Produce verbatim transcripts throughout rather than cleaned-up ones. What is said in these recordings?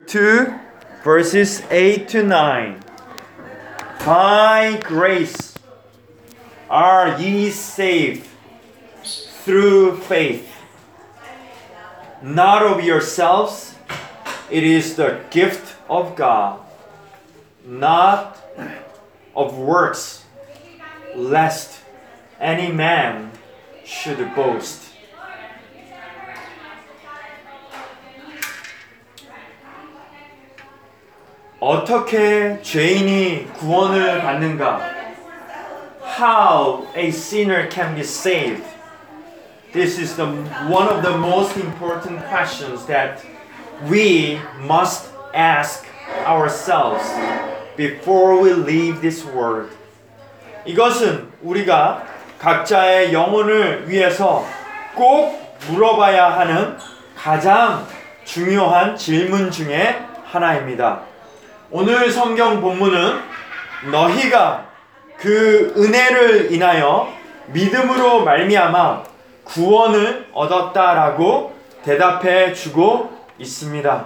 two, verses eight to nine. By grace are ye saved through faith, not of yourselves, it is the gift of God, not of works, lest any man should boast. 어떻게 죄인이 구원을 받는가? How a sinner can be saved. This is the one of the most important questions that we must ask ourselves before we leave this world. 이것은 우리가 각자의 영혼을 위해서 꼭 물어봐야 하는 가장 중요한 질문 중에 하나입니다. 오늘 성경 본문은 너희가 그 은혜를 인하여 믿음으로 말미암아 구원을 얻었다라고 대답해 주고 있습니다.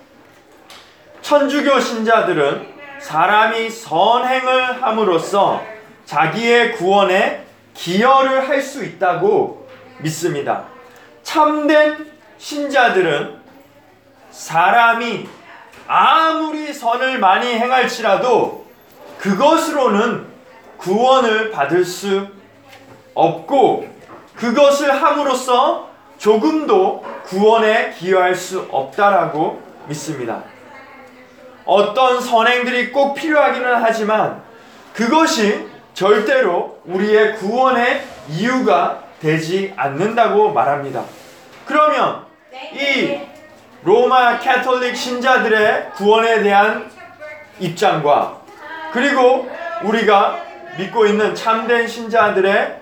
천주교 신자들은 사람이 선행을 함으로써 자기의 구원에 기여를 할 수 있다고 믿습니다. 참된 신자들은 사람이 아무리 선을 많이 행할지라도 그것으로는 구원을 받을 수 없고 그것을 함으로써 조금도 구원에 기여할 수 없다라고 믿습니다. 어떤 선행들이 꼭 필요하기는 하지만 그것이 절대로 우리의 구원의 이유가 되지 않는다고 말합니다. 그러면 이 로마 캐톨릭 신자들의 구원에 대한 입장과 그리고 우리가 믿고 있는 참된 신자들의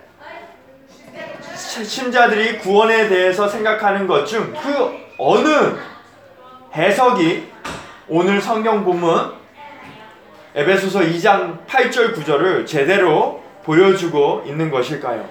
신자들이 구원에 대해서 생각하는 것 중 그 어느 해석이 오늘 성경 본문 에베소서 이 장 팔 절 구 절을 제대로 보여주고 있는 것일까요?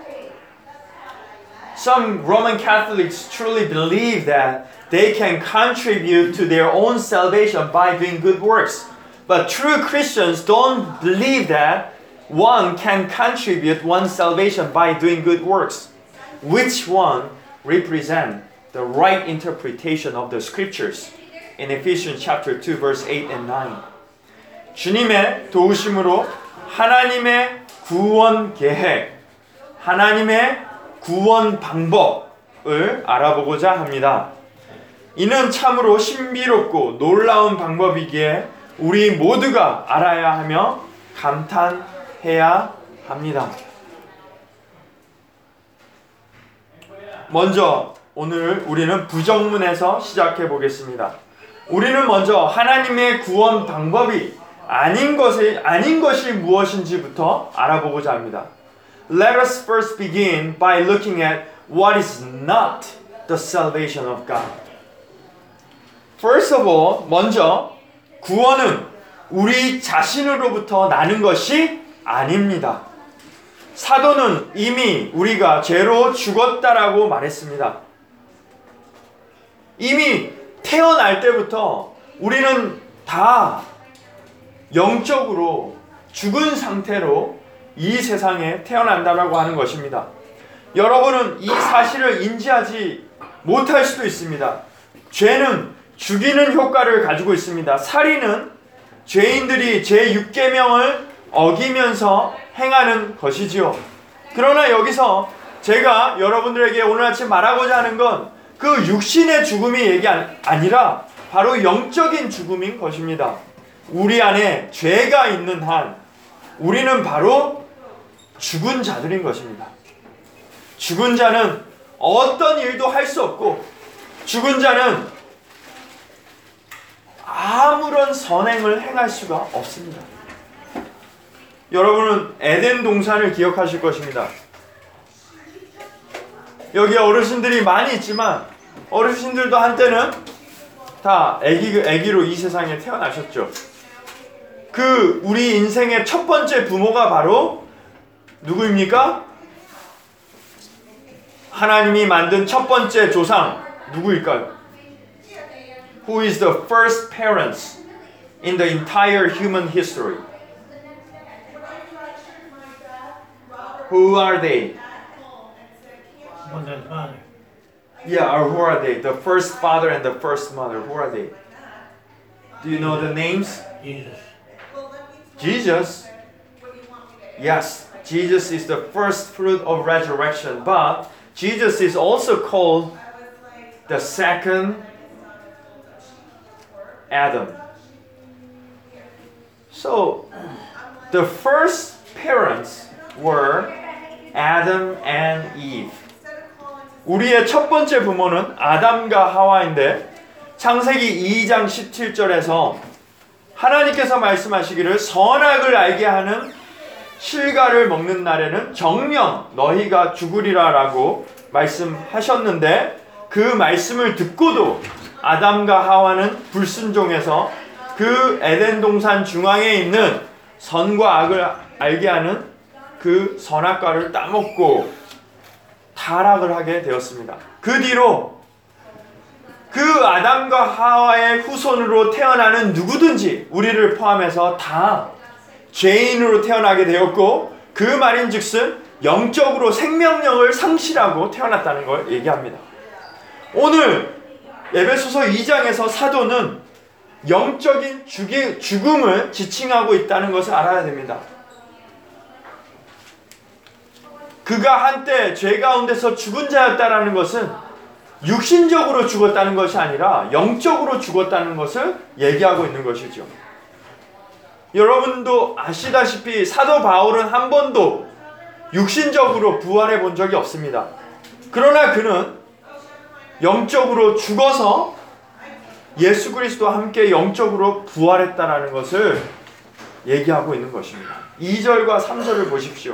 Some Roman Catholics truly believe that they can contribute to their own salvation by doing good works. But true Christians don't believe that one can contribute one's salvation by doing good works. Which one represent the right interpretation of the scriptures? In Ephesians chapter two verse eight and nine. 주님의 도우심으로 하나님의 구원 계획, 하나님의 구원 방법을 알아보고자 합니다. 이는 참으로 신비롭고 놀라운 방법이기에 우리 모두가 알아야 하며 감탄해야 합니다. 먼저 오늘 우리는 부정문에서 시작해 보겠습니다. 우리는 먼저 하나님의 구원 방법이 아닌 것이 아닌 것이 무엇인지부터 알아보고자 합니다. Let us first begin by looking at what is not the salvation of God. First of all, 먼저 구원은 우리 자신으로부터 나는 것이 아닙니다. 사도는 이미 우리가 죄로 죽었다라고 말했습니다. 이미 태어날 때부터 우리는 다 영적으로 죽은 상태로 이 세상에 태어난다라고 하는 것입니다. 여러분은 이 사실을 인지하지 못할 수도 있습니다. 죄는 죽이는 효과를 가지고 있습니다. 살인은 죄인들이 제육 계명을 어기면서 행하는 것이지요. 그러나 여기서 제가 여러분들에게 오늘 아침 말하고자 하는 건 그 육신의 죽음이 얘기 아니라 바로 영적인 죽음인 것입니다. 우리 안에 죄가 있는 한 우리는 바로 죽은 자들인 것입니다. 죽은 자는 어떤 일도 할 수 없고 죽은 자는 아무런 선행을 행할 수가 없습니다. 여러분은 에덴 동산을 기억하실 것입니다. 여기 어르신들이 많이 있지만 어르신들도 한때는 다 애기, 애기로 이 세상에 태어나셨죠. 그 우리 인생의 첫 번째 부모가 바로 누구입니까? 하나님이 만든 첫 번째 조상 누구일까요? who is the first parents in the entire human history? Who are they? Mother and father. Yeah, or who are they? The first father and the first mother. Who are they? Do you know the names? Jesus. Jesus. Yes, Jesus is the first fruit of resurrection, but Jesus is also called the second Adam. So, the first parents were Adam and Eve. 우리의 첫 번째 부모는 아담과 하와인데 창세기 이 장 십칠 절에서 하나님께서 말씀하시기를 선악을 알게 하는 실과를 먹는 날에는 정녕 너희가 죽으리라 라고 말씀하셨는데 그 말씀을 듣고도 아담과 하와는 불순종해서 그 에덴 동산 중앙에 있는 선과 악을 알게 하는 그 선악과를 따먹고 타락을 하게 되었습니다. 그 뒤로 그 아담과 하와의 후손으로 태어나는 누구든지 우리를 포함해서 다 죄인으로 태어나게 되었고 그 말인즉슨 영적으로 생명력을 상실하고 태어났다는 걸 얘기합니다. 오늘 에베소서 이 장에서 사도는 영적인 죽이, 죽음을 지칭하고 있다는 것을 알아야 됩니다. 그가 한때 죄 가운데서 죽은 자였다는 것은 육신적으로 죽었다는 것이 아니라 영적으로 죽었다는 것을 얘기하고 있는 것이죠. 여러분도 아시다시피 사도 바울은 한 번도 육신적으로 부활해 본 적이 없습니다. 그러나 그는 영적으로 죽어서 예수 그리스도와 함께 영적으로 부활했다는 것을 얘기하고 있는 것입니다. 이 절과 삼 절을 보십시오.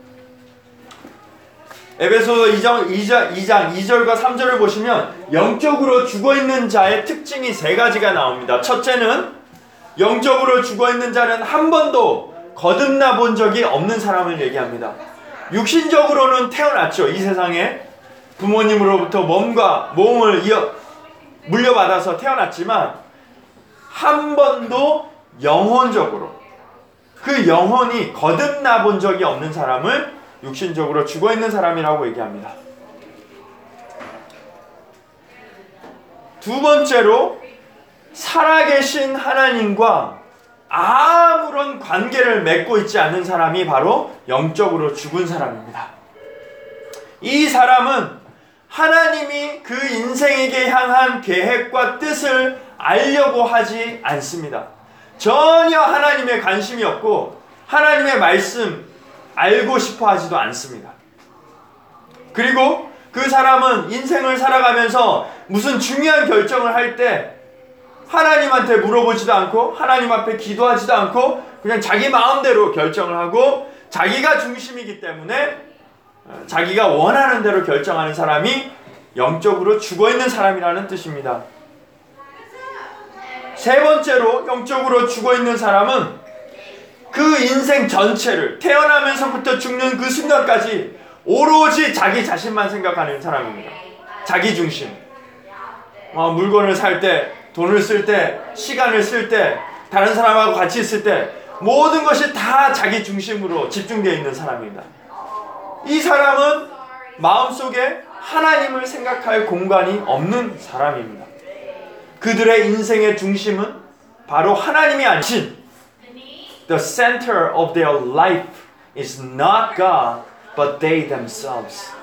에베소서 이 장, 이 장, 이 장 이 절과 삼 절을 보시면 영적으로 죽어있는 자의 특징이 세 가지가 나옵니다. 첫째는 영적으로 죽어있는 자는 한 번도 거듭나 본 적이 없는 사람을 얘기합니다. 육신적으로는 태어났죠. 이 세상에 부모님으로부터 몸과 몸을 이어 물려받아서 태어났지만 한 번도 영혼적으로 그 영혼이 거듭나 본 적이 없는 사람을 육신적으로 죽어있는 사람이라고 얘기합니다. 두 번째로 살아계신 하나님과 아무런 관계를 맺고 있지 않는 사람이 바로 영적으로 죽은 사람입니다. 이 사람은 하나님이 그 인생에게 향한 계획과 뜻을 알려고 하지 않습니다. 전혀 하나님의 관심이 없고 하나님의 말씀 알고 싶어 하지도 않습니다. 그리고 그 사람은 인생을 살아가면서 무슨 중요한 결정을 할 때 하나님한테 물어보지도 않고 하나님 앞에 기도하지도 않고 그냥 자기 마음대로 결정을 하고 자기가 중심이기 때문에 자기가 원하는 대로 결정하는 사람이 영적으로 죽어있는 사람이라는 뜻입니다. 세 번째로 영적으로 죽어있는 사람은 그 인생 전체를 태어나면서부터 죽는 그 순간까지 오로지 자기 자신만 생각하는 사람입니다. 자기 중심. 어, 물건을 살 때, 돈을 쓸 때, 시간을 쓸 때, 다른 사람하고 같이 있을 때 모든 것이 다 자기 중심으로 집중되어 있는 사람입니다. 이 사람은 마음속에 하나님을 생각할 공간이 없는 사람입니다. 그들의 인생의 중심은 바로 하나님이 아니신 The center of their life is not God, but they themselves.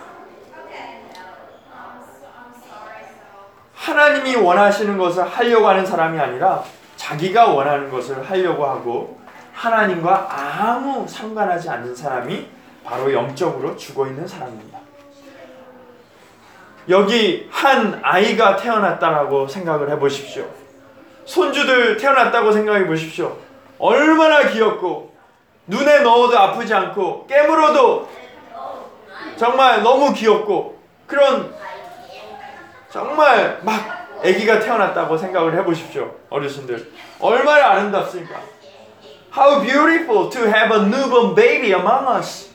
하나님이 원하시는 것을 하려고 하는 사람이 아니라 자기가 원하는 것을 하려고 하고 하나님과 아무 상관하지 않는 사람이 바로 영적으로 죽어있는 사람입니다. 여기 한 아이가 태어났다라고 생각을 해보십시오. 손주들 태어났다고 생각해 보십시오. 얼마나 귀엽고 눈에 넣어도 아프지 않고 깨물어도 정말 너무 귀엽고 그런 정말 막 아기가 태어났다고 생각을 해보십시오. 어르신들 얼마나 아름답습니까? How beautiful to have a newborn baby among us.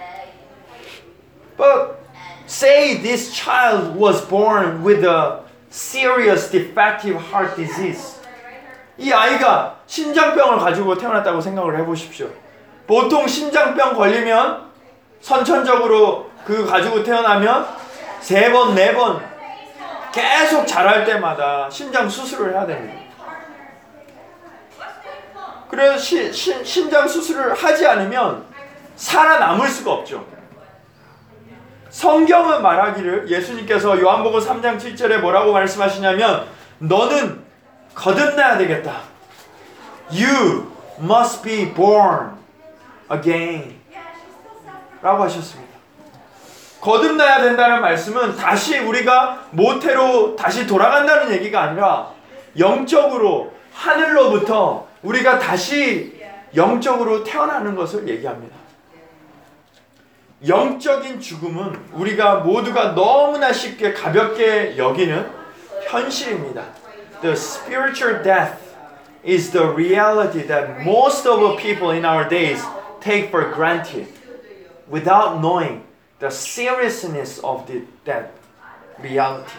But say this child was born with a serious defective heart disease. 이 아이가 심장병을 가지고 태어났다고 생각을 해보십시오. 보통 심장병 걸리면 선천적으로 그 가지고 태어나면 세 번, 네 번 계속 자랄 때마다 심장 수술을 해야 됩니다. 그래서 시, 시, 심장 수술을 하지 않으면 살아남을 수가 없죠. 성경은 말하기를, 예수님께서 요한복음 삼 장 칠 절에 뭐라고 말씀하시냐면 너는 거듭나야 되겠다. You must be born again 라고 하셨습니다. 거듭나야 된다는 말씀은 다시 우리가 모태로 다시 돌아간다는 얘기가 아니라 영적으로 하늘로부터 우리가 다시 영적으로 태어나는 것을 얘기합니다. 영적인 죽음은 우리가 모두가 너무나 쉽게 가볍게 여기는 현실입니다. The spiritual death is the reality that most of the people in our days take for granted without knowing the seriousness of the, that reality.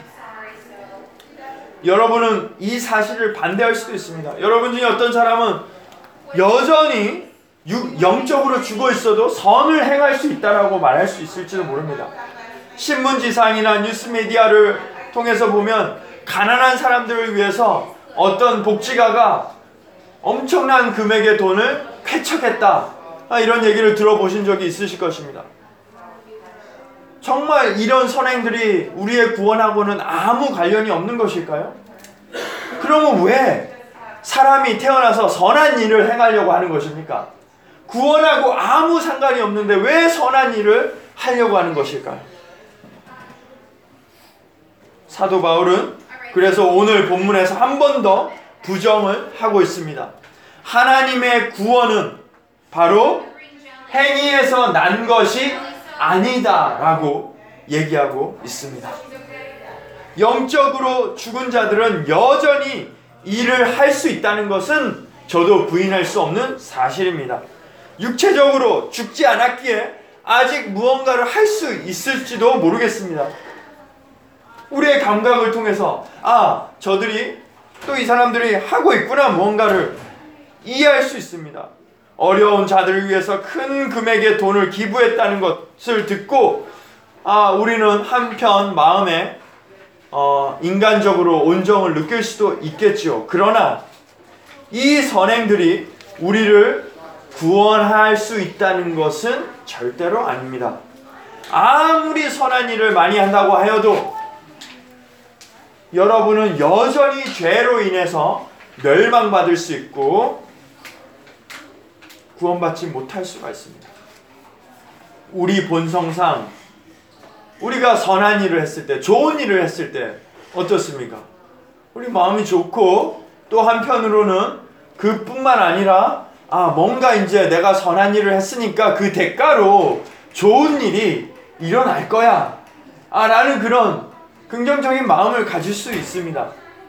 여러분은 이 사실을 반대할 수도 있습니다. 여러분 중에 어떤 사람은 여전히 육, 영적으로 죽어 있어도 선을 행할 수 있다라고 말할 수 있을지도 모릅니다. 신문지상이나 뉴스미디어를 통해서 보면 가난한 사람들을 위해서 어떤 복지가가 엄청난 금액의 돈을 쾌척했다, 이런 얘기를 들어보신 적이 있으실 것입니다. 정말 이런 선행들이 우리의 구원하고는 아무 관련이 없는 것일까요? 그러면 왜 사람이 태어나서 선한 일을 행하려고 하는 것입니까? 구원하고 아무 상관이 없는데 왜 선한 일을 하려고 하는 것일까요? 사도 바울은 그래서 오늘 본문에서 한 번 더 부정을 하고 있습니다. 하나님의 구원은 바로 행위에서 난 것이 아니다 라고 얘기하고 있습니다. 영적으로 죽은 자들은 여전히 일을 할 수 있다는 것은 저도 부인할 수 없는 사실입니다. 육체적으로 죽지 않았기에 아직 무언가를 할 수 있을지도 모르겠습니다. 우리의 감각을 통해서 아, 저들이 또 이 사람들이 하고 있구나, 무언가를 이해할 수 있습니다. 어려운 자들을 위해서 큰 금액의 돈을 기부했다는 것을 듣고 아, 우리는 한편 마음에 어, 인간적으로 온정을 느낄 수도 있겠죠. 그러나 이 선행들이 우리를 구원할 수 있다는 것은 절대로 아닙니다. 아무리 선한 일을 많이 한다고 하여도 여러분은 여전히 죄로 인해서 멸망받을 수 있고 구원받지 못할 수가 있습니다. 우리 본성상 우리가 선한 일을 했을 때, 좋은 일을 했을 때 어떻습니까? 우리 마음이 좋고 또 한편으로는 그뿐만 아니라 아, 뭔가 이제 내가 선한 일을 했으니까 그 대가로 좋은 일이 일어날 거야 아, 라는 그런 긍정적인 마음을 가질 수 있습니다.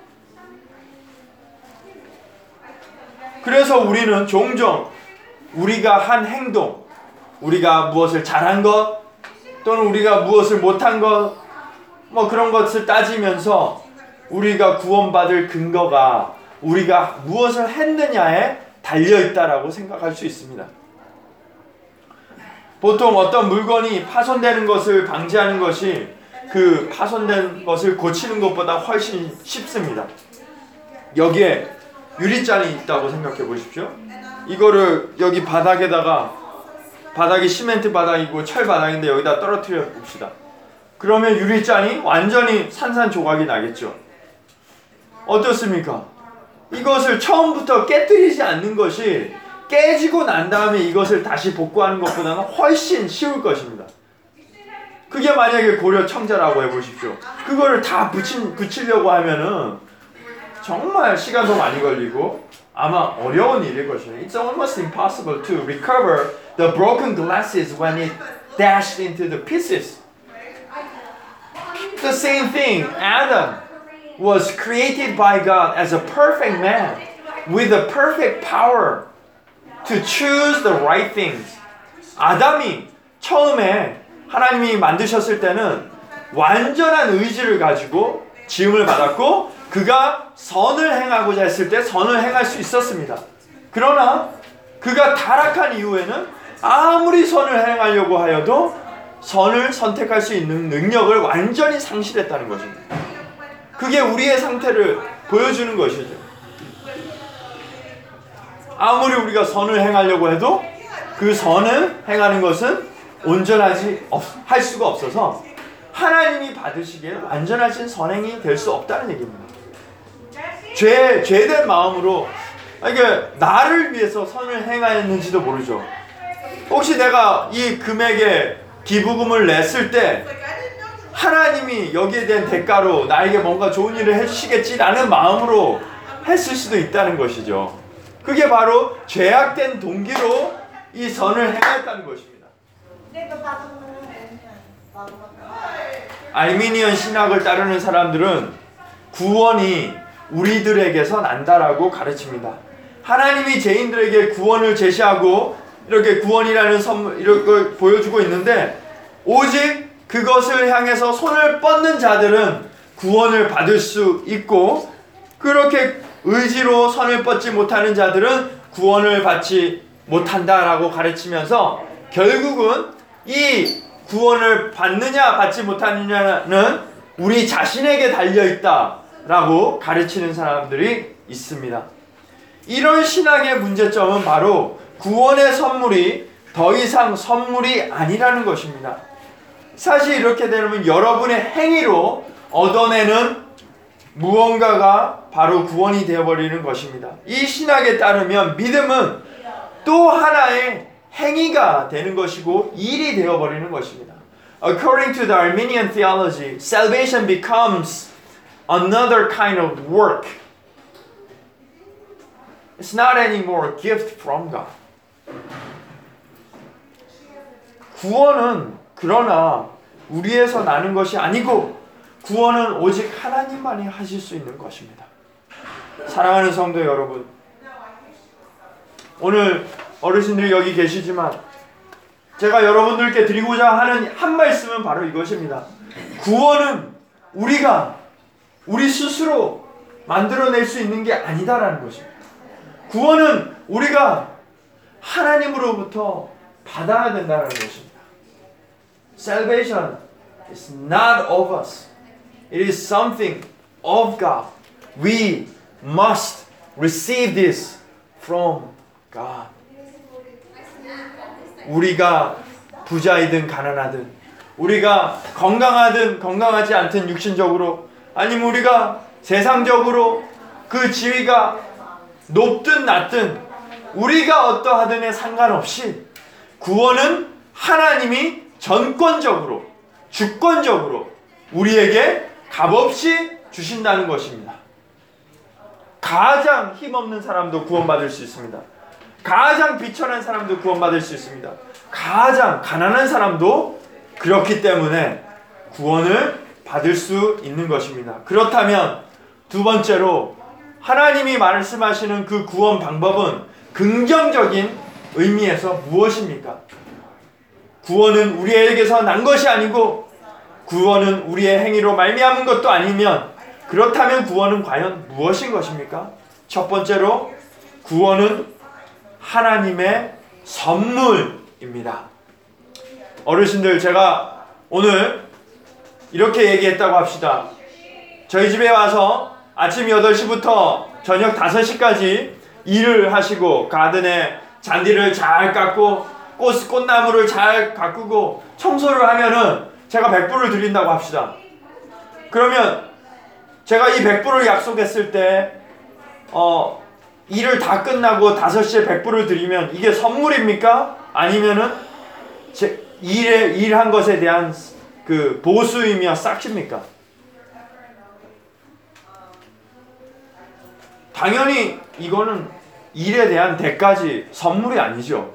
그래서 우리는 종종 우리가 한 행동, 우리가 무엇을 잘한 것 또는 우리가 무엇을 못한 것, 뭐 그런 것을 따지면서 우리가 구원받을 근거가 우리가 무엇을 했느냐에 달려있다라고 생각할 수 있습니다. 보통 어떤 물건이 파손되는 것을 방지하는 것이 그 파손된 것을 고치는 것보다 훨씬 쉽습니다. 여기에 유리잔이 있다고 생각해 보십시오. 이거를 여기 바닥에다가, 바닥이 시멘트 바닥이고 철 바닥인데 여기다 떨어뜨려 봅시다. 그러면 유리잔이 완전히 산산조각이 나겠죠. 어떻습니까? 이것을 처음부터 깨뜨리지 않는 것이 깨지고 난 다음에 이것을 다시 복구하는 것보다는 훨씬 쉬울 것입니다. 그게 만약에 고려 청자라고 해보십시오. 그거를 다 붙인, 붙이려고 하면은 정말 시간도 많이 걸리고 아마 어려운 일일 것입니다. It's almost impossible to recover the broken glasses when it dashed into the pieces. The same thing, Adam was created by God as a perfect man with a perfect power to choose the right things. 아담이 처음에 하나님이 만드셨을 때는 완전한 의지를 가지고 지음을 받았고 그가 선을 행하고자 했을 때 선을 행할 수 있었습니다. 그러나 그가 타락한 이후에는 아무리 선을 행하려고 하여도 선을 선택할 수 있는 능력을 완전히 상실했다는 것입니다. 그게 우리의 상태를 보여주는 것이죠. 아무리 우리가 선을 행하려고 해도 그 선을 행하는 것은 온전하지 할 수가 없어서 하나님이 받으시기에 완전하신 선행이 될 수 없다는 얘기입니다. 죄, 죄된 마음으로 그러니까 나를 위해서 선을 행하였는지도 모르죠. 혹시 내가 이 금액에 기부금을 냈을 때 하나님이 여기에 대한 대가로 나에게 뭔가 좋은 일을 해주시겠지라는 마음으로 했을 수도 있다는 것이죠. 그게 바로 죄악된 동기로 이 선을 행했다는 것입니다. 알미니언 신학을 따르는 사람들은 구원이 우리들에게서 난다라고 가르칩니다. 하나님이 죄인들에게 구원을 제시하고 이렇게 구원이라는 선물 이런 걸 보여주고 있는데 오직 그것을 향해서 손을 뻗는 자들은 구원을 받을 수 있고 그렇게 의지로 손을 뻗지 못하는 자들은 구원을 받지 못한다라고 가르치면서 결국은 이 구원을 받느냐 받지 못하느냐는 우리 자신에게 달려있다라고 가르치는 사람들이 있습니다. 이런 신학의 문제점은 바로 구원의 선물이 더 이상 선물이 아니라는 것입니다. 사실 이렇게 되면 여러분의 행위로 얻어내는 무언가가 바로 구원이 되어버리는 것입니다. 이 신학에 따르면 믿음은 또 하나의 행위가 되는 것이고 일이 되어버리는 것입니다. According to the Armenian theology, salvation becomes another kind of work. It's not anymore a gift from God. 구원은 그러나 우리에서 나는 것이 아니고 구원은 오직 하나님만이 하실 수 있는 것입니다. 사랑하는 성도 여러분, 오늘 어르신들이 여기 계시지만 제가 여러분들께 드리고자 하는 한 말씀은 바로 이것입니다. 구원은 우리가 우리 스스로 만들어낼 수 있는 게 아니다라는 것입니다. 구원은 우리가 하나님으로부터 받아야 된다는 것입니다. Salvation is not of us. It is something of God. We must receive this from God. 우리가 부자이든 가난하든 우리가 건강하든 건강하지 않든 육신적으로 아니면 우리가 세상적으로 그 지위가 높든 낮든 우리가 어떠하든에 상관없이 구원은 하나님이 전권적으로 주권적으로 우리에게 값없이 주신다는 것입니다. 가장 힘없는 사람도 구원받을 수 있습니다. 가장 비천한 사람도 구원받을 수 있습니다. 가장 가난한 사람도 그렇기 때문에 구원을 받을 수 있는 것입니다. 그렇다면 두 번째로 하나님이 말씀하시는 그 구원 방법은 긍정적인 의미에서 무엇입니까? 구원은 우리에게서 난 것이 아니고 구원은 우리의 행위로 말미암은 것도 아니면 그렇다면 구원은 과연 무엇인 것입니까? 첫 번째로 구원은 하나님의 선물입니다. 어르신들, 제가 오늘 이렇게 얘기했다고 합시다. 저희 집에 와서 아침 여덟 시부터 저녁 다섯 시까지 일을 하시고 가든에 잔디를 잘 깎고 꽃, 꽃나무를 잘 가꾸고 청소를 하면은 제가 백 불을 드린다고 합시다. 그러면 제가 이 백 불을 약속했을 때 어, 일을 다 끝나고 다섯 시에 백 불을 드리면 이게 선물입니까? 아니면은 제 일에, 일한 것에 대한 그 보수이며 싹입니까? 당연히 이거는 일에 대한 대가지 선물이 아니죠.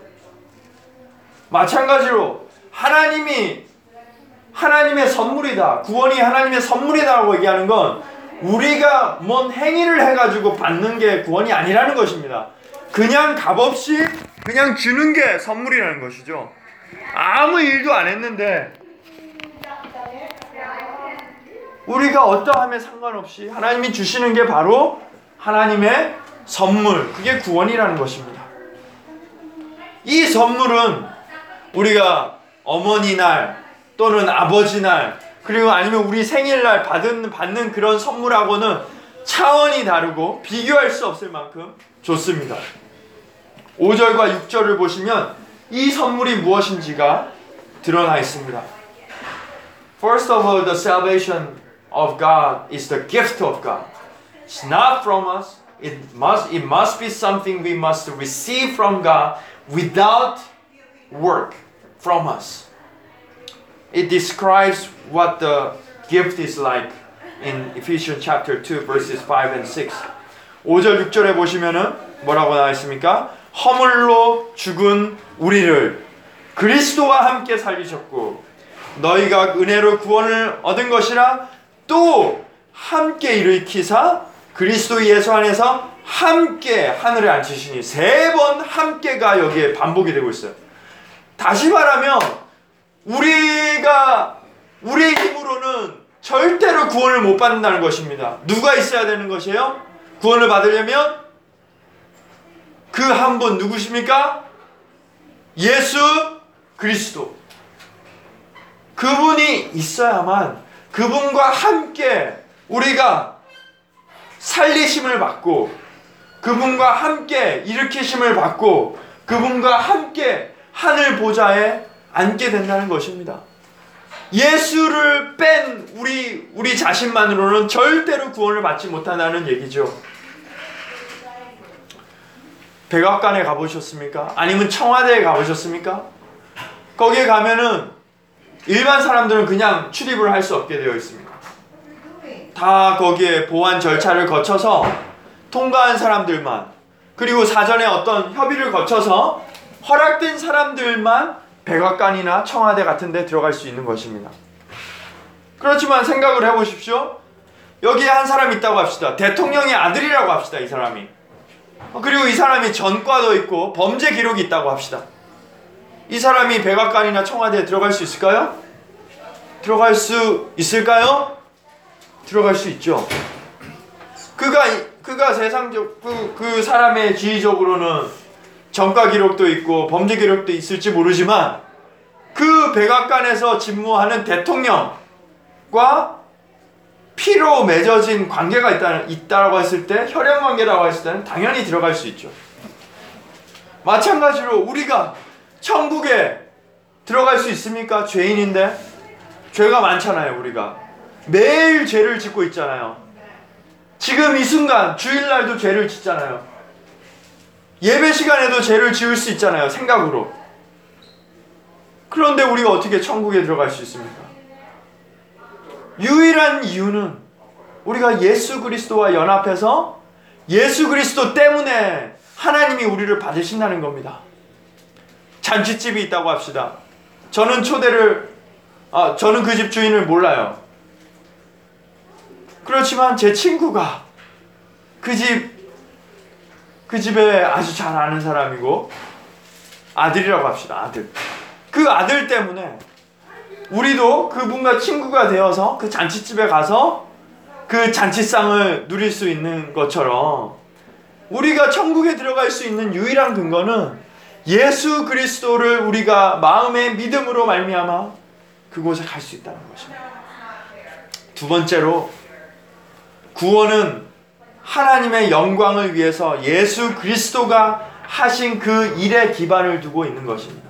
마찬가지로 하나님이 하나님의 선물이다. 구원이 하나님의 선물이다라고 얘기하는 건 우리가 뭔 행위를 해가지고 받는 게 구원이 아니라는 것입니다. 그냥 값없이 그냥 주는 게 선물이라는 것이죠. 아무 일도 안 했는데 우리가 어떠함에 상관없이 하나님이 주시는 게 바로 하나님의 선물, 그게 구원이라는 것입니다. 이 선물은 우리가 어머니 날 또는 아버지 날 그리고 아니면 우리 생일날 받은, 받는 그런 선물하고는 차원이 다르고 비교할 수 없을 만큼 좋습니다. 오 절과 육 절을 보시면 이 선물이 무엇인지가 드러나 있습니다. First of all, the salvation of God is the gift of God. It's not from us. It must, it must be something we must receive from God without work from us. It describes what the gift is like in Ephesians chapter two verses five and six. 오 절 육 절에 보시면은 뭐라고 나와 있습니까? 허물로 죽은 우리를 그리스도와 함께 살리셨고 너희가 은혜로 구원을 얻은 것이라 또 함께 일으키사 그리스도 예수 안에서 함께 하늘에 앉히시니 세 번 함께가 여기에 반복이 되고 있어요. 다시 말하면 우리가 우리의 힘으로는 절대로 구원을 못 받는다는 것입니다. 누가 있어야 되는 것이에요? 구원을 받으려면 그 한 분 누구십니까? 예수 그리스도. 그분이 있어야만 그분과 함께 우리가 살리심을 받고 그분과 함께 일으키심을 받고 그분과 함께 하늘 보좌에 앉게 된다는 것입니다. 예수를 뺀 우리 우리 자신만으로는 절대로 구원을 받지 못한다는 얘기죠. 백악관에 가보셨습니까? 아니면 청와대에 가보셨습니까? 거기에 가면은 일반 사람들은 그냥 출입을 할 수 없게 되어 있습니다. 다 거기에 보안 절차를 거쳐서 통과한 사람들만, 그리고 사전에 어떤 협의를 거쳐서 허락된 사람들만 백악관이나 청와대 같은 데 들어갈 수 있는 것입니다. 그렇지만 생각을 해보십시오. 여기에 한 사람 있다고 합시다. 대통령의 아들이라고 합시다. 이 사람이. 그리고 이 사람이 전과도 있고 범죄 기록이 있다고 합시다. 이 사람이 백악관이나 청와대에 들어갈 수 있을까요? 들어갈 수 있을까요? 들어갈 수 있죠. 그가 그가 세상적 그, 그 사람의 지위적으로는 전과 기록도 있고 범죄 기록도 있을지 모르지만 그 백악관에서 집무하는 대통령과 피로 맺어진 관계가 있다, 있다라고 했을 때, 혈연 관계라고 했을 때는 당연히 들어갈 수 있죠. 마찬가지로 우리가 천국에 들어갈 수 있습니까? 죄인인데 죄가 많잖아요. 우리가 매일 죄를 짓고 있잖아요. 지금 이 순간 주일날도 죄를 짓잖아요. 예배 시간에도 죄를 지을 수 있잖아요. 생각으로. 그런데 우리가 어떻게 천국에 들어갈 수 있습니까? 유일한 이유는 우리가 예수 그리스도와 연합해서 예수 그리스도 때문에 하나님이 우리를 받으신다는 겁니다. 잔치집이 있다고 합시다. 저는 초대를 아, 저는 그 집 주인을 몰라요. 그렇지만 제 친구가 그 집, 그 집에 아주 잘 아는 사람이고 아들이라고 합시다. 아들. 그 아들 때문에 우리도 그분과 친구가 되어서 그 잔치집에 가서 그 잔치상을 누릴 수 있는 것처럼 우리가 천국에 들어갈 수 있는 유일한 근거는 예수 그리스도를 우리가 마음의 믿음으로 말미암아 그곳에 갈 수 있다는 것입니다. 두 번째로 구원은 하나님의 영광을 위해서 예수 그리스도가 하신 그 일에 기반을 두고 있는 것입니다.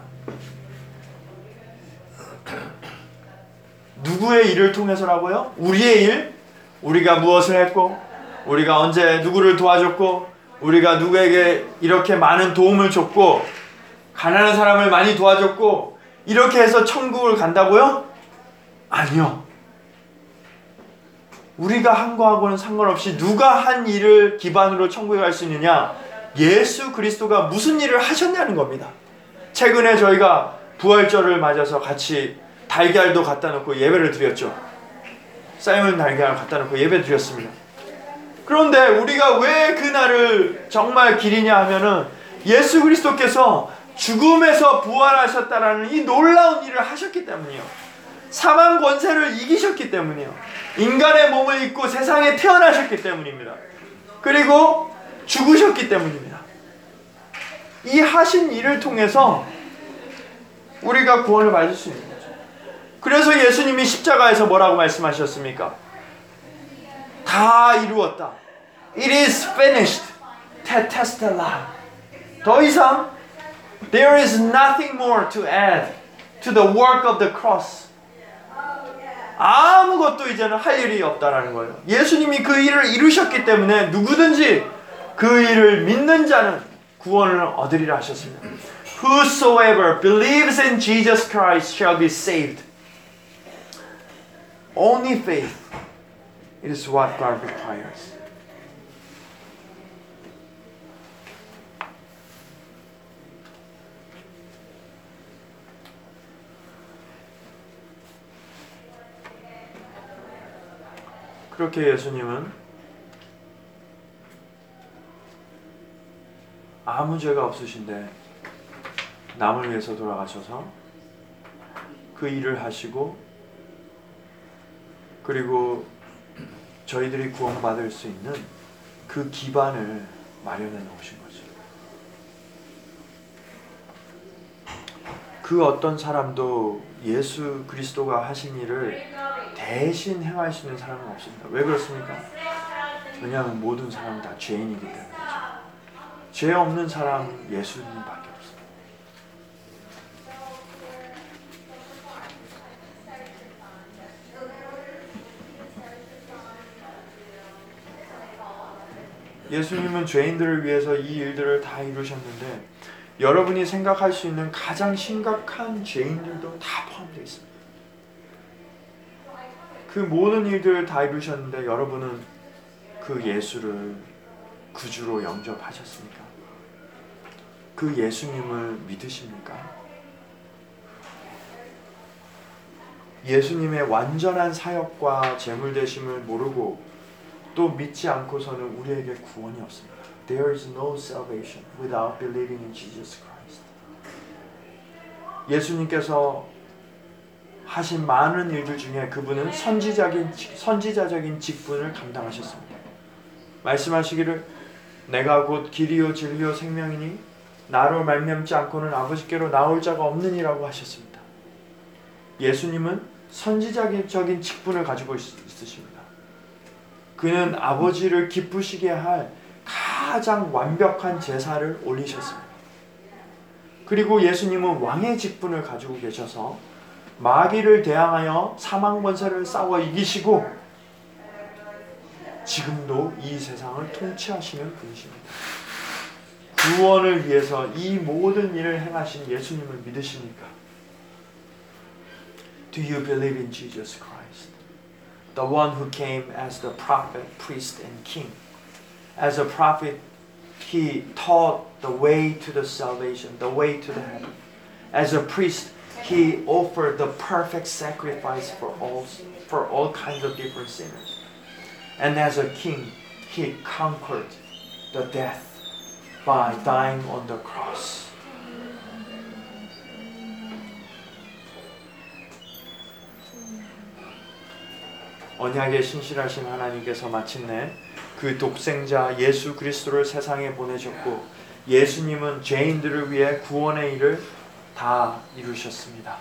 누구의 일을 통해서라고요? 우리의 일? 우리가 무엇을 했고 우리가 언제 누구를 도와줬고 우리가 누구에게 이렇게 많은 도움을 줬고 가난한 사람을 많이 도와줬고 이렇게 해서 천국을 간다고요? 아니요. 우리가 한 거하고는 상관없이 누가 한 일을 기반으로 천국에 갈 수 있느냐? 예수 그리스도가 무슨 일을 하셨냐는 겁니다. 최근에 저희가 부활절을 맞아서 같이 달걀도 갖다 놓고 예배를 드렸죠. 삶은 달걀을 갖다 놓고 예배 드렸습니다. 그런데 우리가 왜 그날을 정말 기리냐 하면은 예수 그리스도께서 죽음에서 부활하셨다라는 이 놀라운 일을 하셨기 때문이요. 사망 권세를 이기셨기 때문이요. 인간의 몸을 입고 세상에 태어나셨기 때문입니다. 그리고 죽으셨기 때문입니다. 이 하신 일을 통해서 우리가 구원을 받을 수 있는 거죠. 그래서 예수님이 십자가에서 뭐라고 말씀하셨습니까? 다 이루었다. It is finished. 테테스텔라. 더 이상 there is nothing more to add to the work of the cross. 아무것도 이제는 할 일이 없다라는 거예요. 예수님이 그 일을 이루셨기 때문에 누구든지 그 일을 믿는 자는 구원을 얻으리라 하셨습니다. Whosoever believes in Jesus Christ shall be saved. Only faith is what God requires. 그렇게 예수님은 아무 죄가 없으신데 남을 위해서 돌아가셔서 그 일을 하시고 그리고 저희들이 구원받을 수 있는 그 기반을 마련해 놓으신 거죠. 그 어떤 사람도 예수 그리스도가 하신 일을 대신 행할 수 있는 사람은 없습니다. 왜 그렇습니까? 왜냐하면 모든 사람은 다 죄인이기 때문이죠. 죄 없는 사람 예수님밖에 없습니다. 예수님은 죄인들을 위해서 이 일들을 다 이루셨는데 여러분이 생각할 수 있는 가장 심각한 죄인들도 다 포함되어 있습니다. 그 모든 일들을 다 이루셨는데 여러분은 그 예수를 구주로 영접하셨습니까? 그 예수님을 믿으십니까? 예수님의 완전한 사역과 제물되심을 모르고 또 믿지 않고서는 우리에게 구원이 없습니다. There is no salvation without believing in Jesus Christ. 예수님께서 하신 많은 일들 중에 그분은 선지자적인, 선지자적인 직분을 감당하셨습니다. 말씀하시기를 내가 곧 길이요 진리요 생명이니 나로 말미암지 않고는 아버지께로 나올 자가 없느니라고 하셨습니다. 예수님은 선지자적인 직분을 가지고 있으십니다. 그는 아버지를 기쁘시게 할 가장 완벽한 제사를 올리셨습니다. 그리고 예수님은 왕의 직분을 가지고 계셔서 마귀를 대항하여 사망 권세를 싸워 이기시고 지금도 이 세상을 통치하시는 분이십니다. 구원을 위해서 이 모든 일을 행하신 예수님을 믿으십니까? Do you believe in Jesus Christ? The one who came as the prophet, priest, and king. As a prophet, he taught the way to the salvation, the way to the heaven. As a priest, he offered the perfect sacrifice for all, for all kinds of different sinners. And as a king, he conquered the death by dying on the cross. 언약에 신실하신 하나님께서 마침내 그 독생자 예수 그리스도를 세상에 보내셨고 예수님은 죄인들을 위해 구원의 일을 다 이루셨습니다.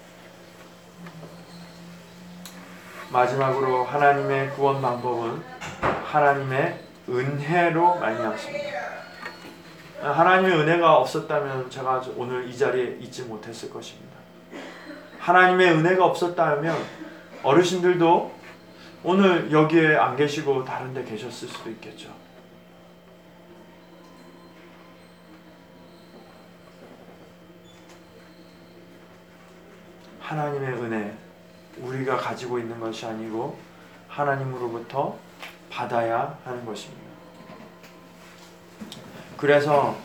마지막으로 하나님의 구원 방법은 하나님의 은혜로 말미암습니다. 하나님의 은혜가 없었다면 제가 오늘 이 자리에 있지 못했을 것입니다. 하나님의 은혜가 없었다면 어르신들도 오늘 여기에 안 계시고 다른 데 계셨을 수도 있겠죠. 하나님의 은혜, 우리가 가지고 있는 것이 아니고 하나님으로부터 받아야 하는 것입니다. 그래서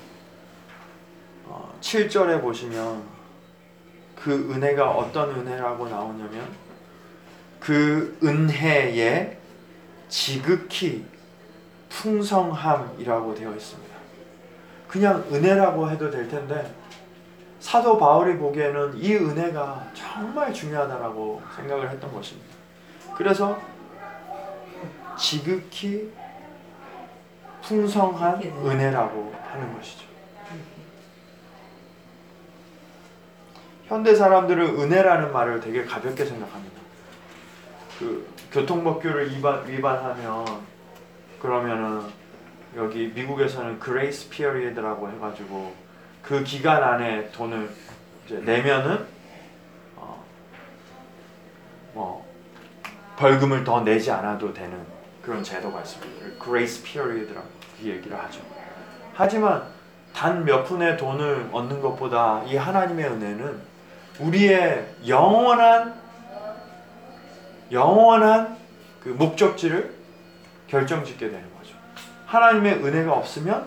칠 절에 보시면 그 은혜가 어떤 은혜라고 나오냐면 그 은혜의 지극히 풍성함이라고 되어 있습니다. 그냥 은혜라고 해도 될 텐데 사도 바울이 보기에는 이 은혜가 정말 중요하다라고 생각을 했던 것입니다. 그래서 지극히 풍성한 은혜라고 하는 것이죠. 현대 사람들은 은혜라는 말을 되게 가볍게 생각합니다. 그 교통법규를 위반, 위반하면 그러면은 여기 미국에서는 그레이스 피어리드라고 해가지고 그 기간 안에 돈을 이제 내면은 어, 뭐 벌금을 더 내지 않아도 되는 그런 제도가 있습니다. 그레이스 피어리드라고 그 얘기를 하죠. 하지만 단 몇 푼의 돈을 얻는 것보다 이 하나님의 은혜는 우리의 영원한 영원한 그 목적지를 결정짓게 되는 거죠. 하나님의 은혜가 없으면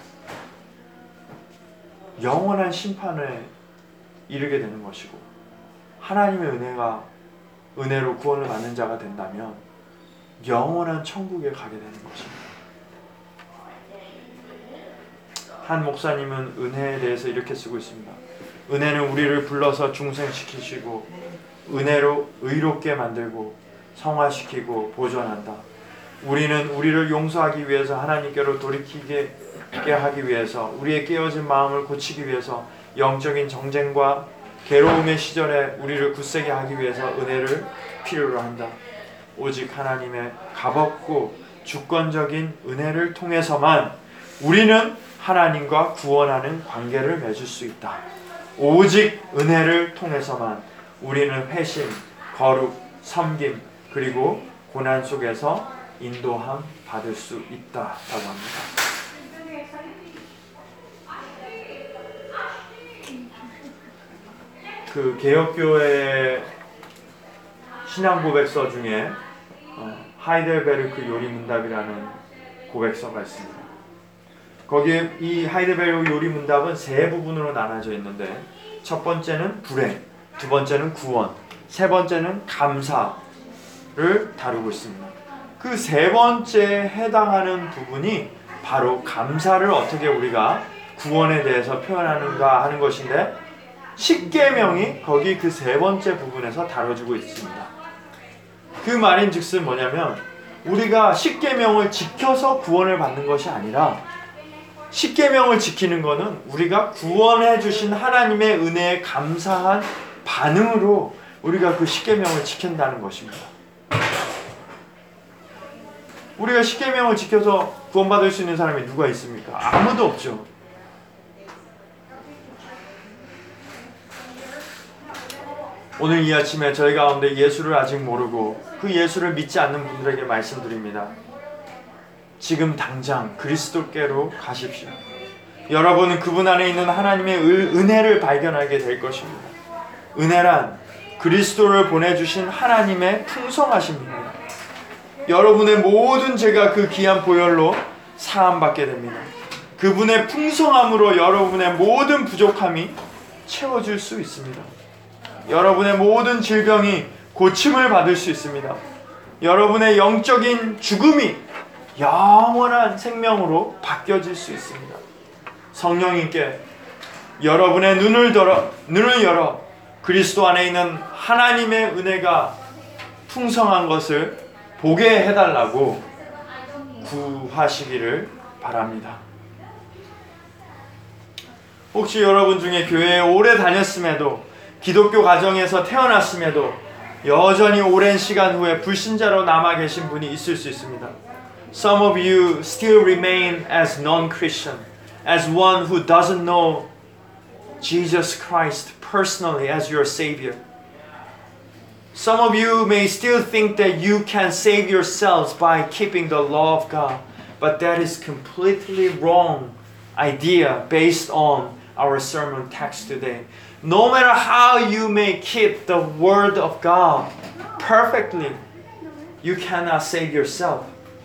영원한 심판에 이르게 되는 것이고, 하나님의 은혜가 은혜로 구원을 받는 자가 된다면 영원한 천국에 가게 되는 것입니다. 한 목사님은 은혜에 대해서 이렇게 쓰고 있습니다. 은혜는 우리를 불러서 중생시키시고 은혜로 의롭게 만들고 성화시키고 보존한다. 우리는 우리를 용서하기 위해서 하나님께로 돌이키게 하기 위해서, 우리의 깨어진 마음을 고치기 위해서, 영적인 정쟁과 괴로움의 시절에 우리를 굳세게 하기 위해서 은혜를 필요로 한다. 오직 하나님의 값없고 주권적인 은혜를 통해서만 우리는 하나님과 구원하는 관계를 맺을 수 있다. 오직 은혜를 통해서만 우리는 회심, 거룩, 섬김, 그리고 고난 속에서 인도함 받을 수 있다라고 합니다. 그 개혁교회의 신앙 고백서 중에 어, 하이델베르크 요리문답이라는 고백서가 있습니다. 거기에 이 하이델베르크 요리문답은 세 부분으로 나눠져 있는데, 첫 번째는 불행, 두 번째는 구원, 세 번째는 감사를 다루고 있습니다. 그 세 번째에 해당하는 부분이 바로 감사를 어떻게 우리가 구원에 대해서 표현하는가 하는 것인데, 십계명이 거기 그 세 번째 부분에서 다뤄지고 있습니다. 그 말인즉슨 뭐냐면, 우리가 십계명을 지켜서 구원을 받는 것이 아니라, 십계명을 지키는 것은 우리가 구원해 주신 하나님의 은혜에 감사한 반응으로 우리가 그 십계명을 지킨다는 것입니다. 우리가 십계명을 지켜서 구원받을 수 있는 사람이 누가 있습니까? 아무도 없죠. 오늘 이 아침에 저희 가운데 예수를 아직 모르고 그 예수를 믿지 않는 분들에게 말씀드립니다. 지금 당장 그리스도께로 가십시오. 여러분은 그분 안에 있는 하나님의 은혜를 발견하게 될 것입니다. 은혜란 그리스도를 보내주신 하나님의 풍성하심입니다. 여러분의 모든 죄가 그 귀한 보혈로 사함받게 됩니다. 그분의 풍성함으로 여러분의 모든 부족함이 채워질 수 있습니다. 여러분의 모든 질병이 고침을 받을 수 있습니다. 여러분의 영적인 죽음이 영원한 생명으로 바뀌어질 수 있습니다. 성령님께 여러분의 눈을 열어, 눈을 열어 그리스도 안에 있는 하나님의 은혜가 풍성한 것을 보게 해달라고 구하시기를 바랍니다. 혹시 여러분 중에 교회에 오래 다녔음에도, 기독교 가정에서 태어났음에도 여전히 오랜 시간 후에 불신자로 남아 계신 분이 있을 수 있습니다. Some of you still remain as non-Christian, as one who doesn't know Jesus Christ personally as your Savior. Some of you may still think that you can save yourselves by keeping the law of God, but that is completely wrong idea based on our sermon text today. No matter how you may keep the word of God perfectly, you cannot save yourself.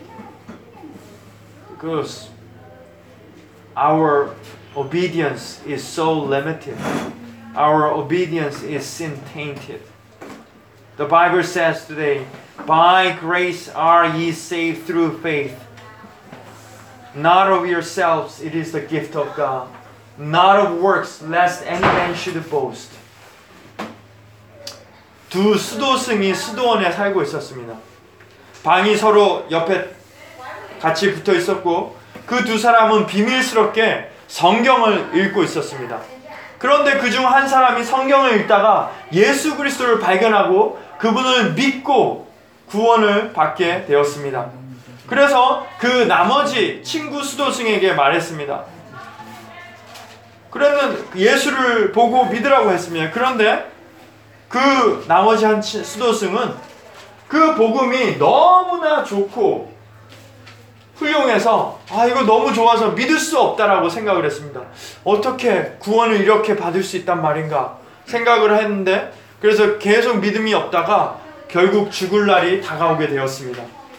Because our obedience is so limited. Our obedience is sin tainted. The Bible says today, by grace are ye saved through faith. Not of yourselves, it is the gift of God. not of works, lest any man should boast. 두 수도승이 수도원에 살고 있었습니다. 방이 서로 옆에 같이 붙어 있었고 그 두 사람은 비밀스럽게 성경을 읽고 있었습니다. 그런데 그중 한 사람이 성경을 읽다가 예수 그리스도를 발견하고 그분을 믿고 구원을 받게 되었습니다. 그래서 그 나머지 친구 수도승에게 말했습니다. 그러면 예수를 보고 믿으라고 했습니다. 그런데 그 나머지 한 수도승은 그 복음이 너무나 좋고 훌륭해서 아 이거 너무 좋아서 믿을 수 없다라고 생각을 했습니다. 어떻게 구원을 이렇게 받을 수 있단 말인가 생각을 했는데 그래서 계속 믿음이 없다가 결국 죽을 날이 다가오게 되었습니다.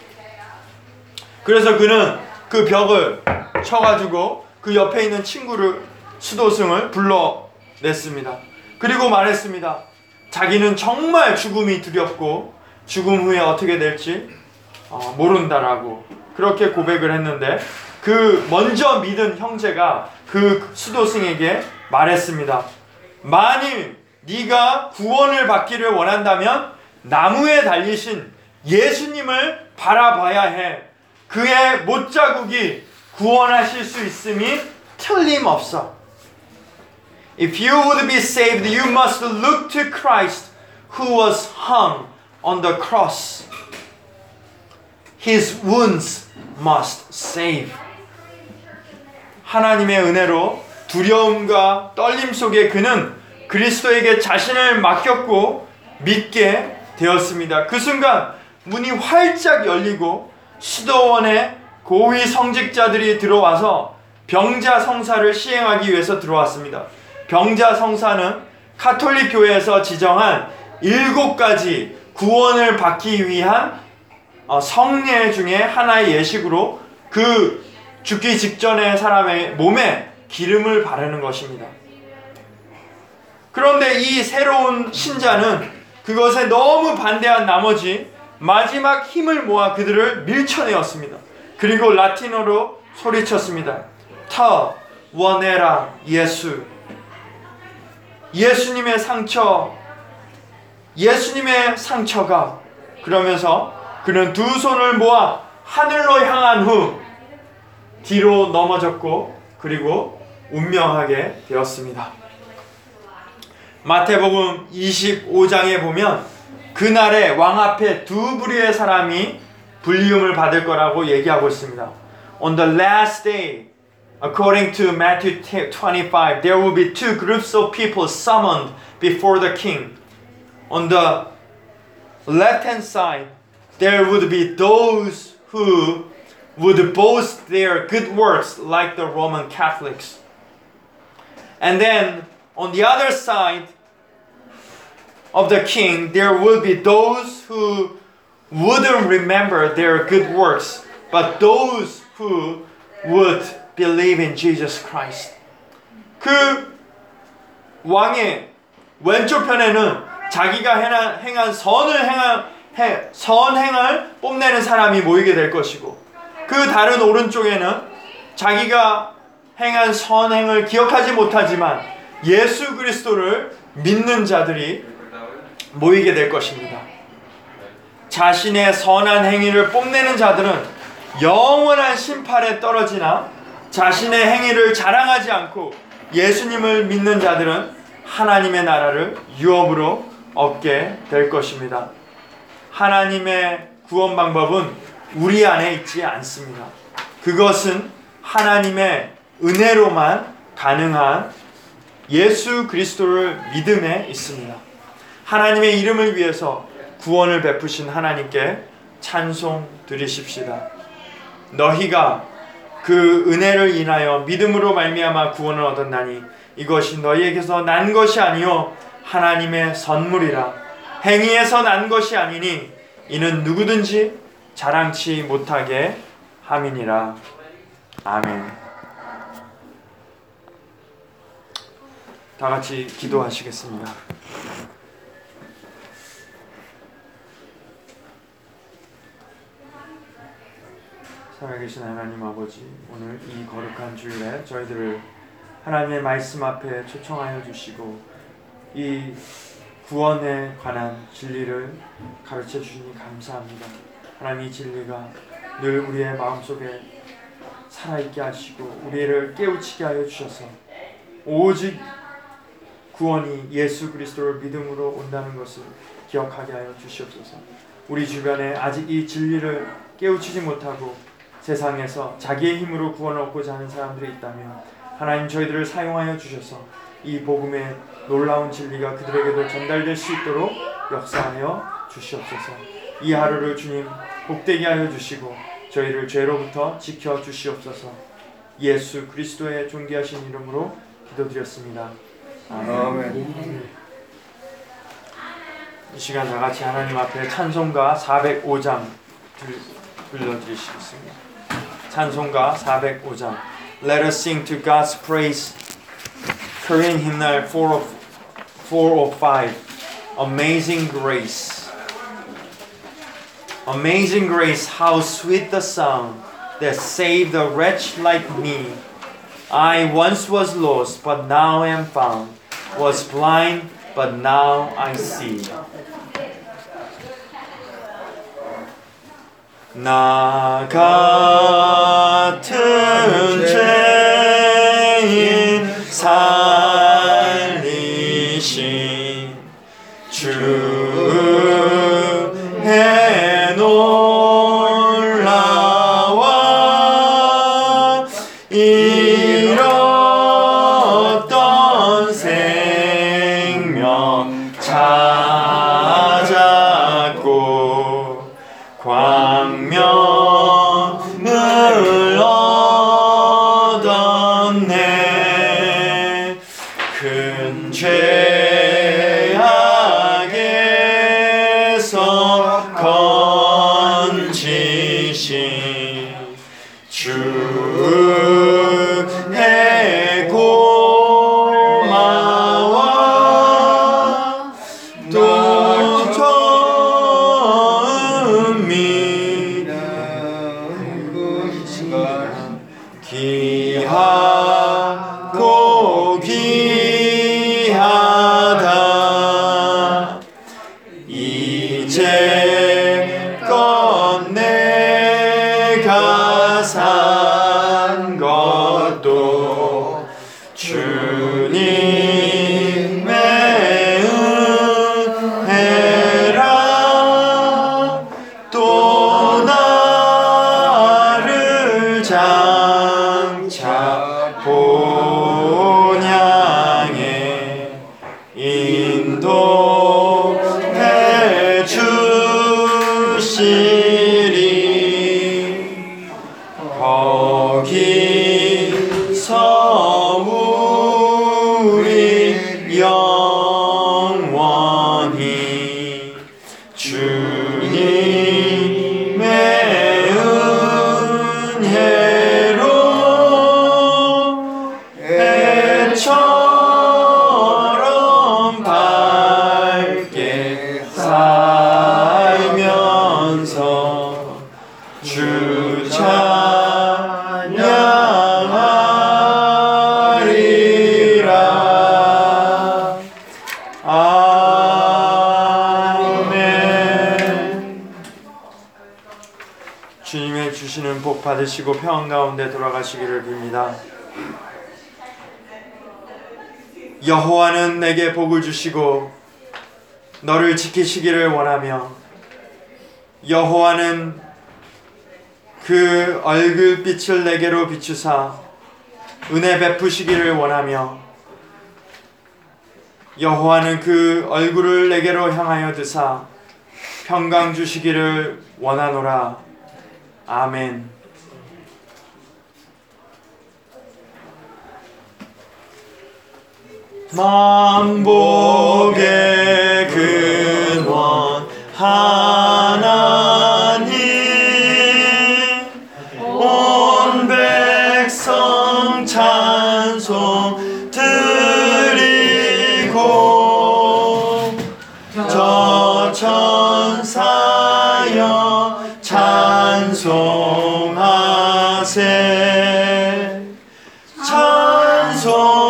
그래서 그는 그 벽을 쳐가지고 그 옆에 있는 친구를 수도승을 불러냈습니다. 그리고 말했습니다. 자기는 정말 죽음이 두렵고 죽음 후에 어떻게 될지 어, 모른다라고 그렇게 고백을 했는데 그 먼저 믿은 형제가 그 수도승에게 말했습니다. 만일 네가 구원을 받기를 원한다면 나무에 달리신 예수님을 바라봐야 해. 그의 못자국이 구원하실 수 있음이 틀림없어. If you would be saved, you must look to Christ who was hung on the cross. His wounds must save. 하나님의 은혜로 두려움과 떨림 속에 그는 그리스도에게 자신을 맡겼고 믿게 되었습니다. 그 순간 문이 활짝 열리고 수도원에 고위 성직자들이 들어와서 병자 성사를 시행하기 위해서 들어왔습니다. 병자 성사는 가톨릭 교회에서 지정한 일곱 가지 구원을 받기 위한 성례 중에 하나의 예식으로 그 죽기 직전의 사람의 몸에 기름을 바르는 것입니다. 그런데 이 새로운 신자는 그것에 너무 반대한 나머지 마지막 힘을 모아 그들을 밀쳐내었습니다. 그리고 라틴어로 소리쳤습니다. 터 원해라 예수. 예수님의 상처, 예수님의 상처가. 그러면서 그는 두 손을 모아 하늘로 향한 후 뒤로 넘어졌고 그리고 운명하게 되었습니다. 마태복음 이십오 장에 보면 그날에 왕 앞에 두 부류의 사람이 불리움을 받을 거라고 얘기하고 있습니다. On the last day, according to Matthew twenty-five, there will be two groups of people summoned before the king. On the left-hand side, there would be those who would boast their good works like the Roman Catholics. And then on the other side of the king, there will be those who wouldn't remember their good works, but those who would believe in Jesus Christ. 그 왕의 왼쪽 편에는 자기가 행한, 행한 선을 행한 해, 선행을 뽐내는 사람이 모이게 될 것이고 그 다른 오른쪽에는 자기가 행한 선행을 기억하지 못하지만 예수 그리스도를 믿는 자들이 모이게 될 것입니다. 자신의 선한 행위를 뽐내는 자들은 영원한 심판에 떨어지나 자신의 행위를 자랑하지 않고 예수님을 믿는 자들은 하나님의 나라를 유업으로 얻게 될 것입니다. 하나님의 구원 방법은 우리 안에 있지 않습니다. 그것은 하나님의 은혜로만 가능한 예수 그리스도를 믿음에 있습니다. 하나님의 이름을 위해서 구원을 베푸신 하나님께 찬송 드리십시다. 너희가 그 은혜를 인하여 믿음으로 말미암아 구원을 얻었나니 이것이 너희에게서 난 것이 아니요 하나님의 선물이라. 행위에서 난 것이 아니니 이는 누구든지 자랑치 못하게 함이니라. 아멘. 다 같이 기도하시겠습니다. 살아계신 하나님 아버지, 오늘 이 거룩한 주일에 저희들을 하나님의 말씀 앞에 초청하여 주시고 이 구원에 관한 진리를 가르쳐 주시니 감사합니다. 하나님, 이 진리가 늘 우리의 마음속에 살아있게 하시고 우리를 깨우치게 하여 주셔서 오직 구원이 예수 그리스도를 믿음으로 온다는 것을 기억하게 하여 주시옵소서. 우리 주변에 아직 이 진리를 깨우치지 못하고 세상에서 자기의 힘으로 구원을 얻고자 하는 사람들이 있다면 하나님, 저희들을 사용하여 주셔서 이 복음의 놀라운 진리가 그들에게도 전달될 수 있도록 역사하여 주시옵소서. 이 하루를 주님 복되게 하여 주시고 저희를 죄로부터 지켜 주시옵소서. 예수 그리스도의 존귀하신 이름으로 기도드렸습니다. 아멘. 이 시간 다 같이 하나님 앞에 찬송가 사백오 장 불러드리시겠습니다. 찬송가 사백오 장 Let us sing to God's praise. Korean hymnal four oh five. Amazing Grace. Amazing grace, how sweet the sound that saved a wretch like me. I once was lost, but now am found. Was blind, but now I see. 나 같은 죄인 살리신 주의 놀라와 잃었던 생명 찾았고 광명을 얻었네. 큰 죄악에서 건지신 주의 고마워 또 처음 믿는 귀하고 귀하다. 이제껏 내가 산 것도 주님의 은혜라. 또 나를 장차 본향에 인도해 주시리. 거기서 우리 영원히 주님의 은혜로 해처럼 밝게 살면서 주 찬양하리라. 아멘. 주님의 주시는 복 받으시고 평안 가운데 돌아가시기를 빕니다. 여호와는 내게 복을 주시고 너를 지키시기를 원하며 여호와는 그 얼굴빛을 내게로 비추사 은혜 베푸시기를 원하며 여호와는 그 얼굴을 내게로 향하여 드사 평강 주시기를 원하노라. 아멘. 만복의 근원 하나님, 온 백성 찬송 드리고 저 천사여 찬송하세. 찬송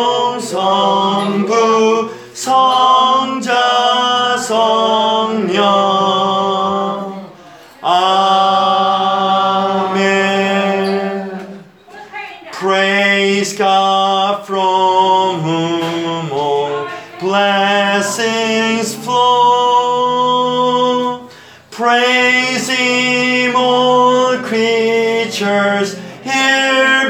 Praise God from whom all blessings flow. Praise Him, all creatures here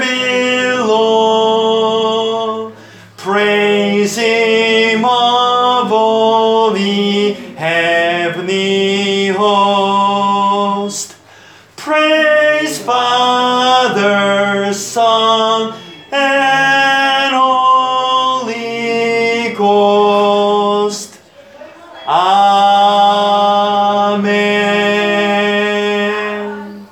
below. Praise Him of all the heavenly host. Praise Father, Son, and Holy Ghost. Amen.